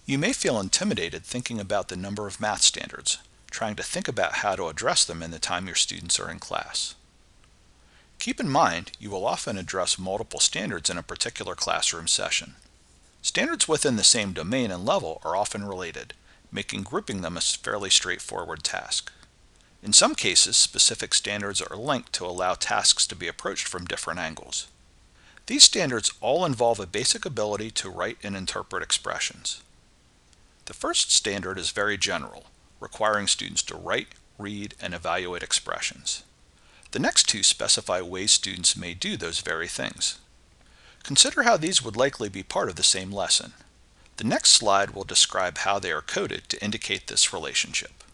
You may feel intimidated thinking about the number of math standards, trying to think about how to address them in the time your students are in class. Keep in mind, you will often address multiple standards in a particular classroom session. Standards within the same domain and level are often related, making grouping them a fairly straightforward task. In some cases, specific standards are linked to allow tasks to be approached from different angles. These standards all involve a basic ability to write and interpret expressions. The first standard is very general, requiring students to write, read, and evaluate expressions. The next two specify ways students may do those very things. Consider how these would likely be part of the same lesson. The next slide will describe how they are coded to indicate this relationship.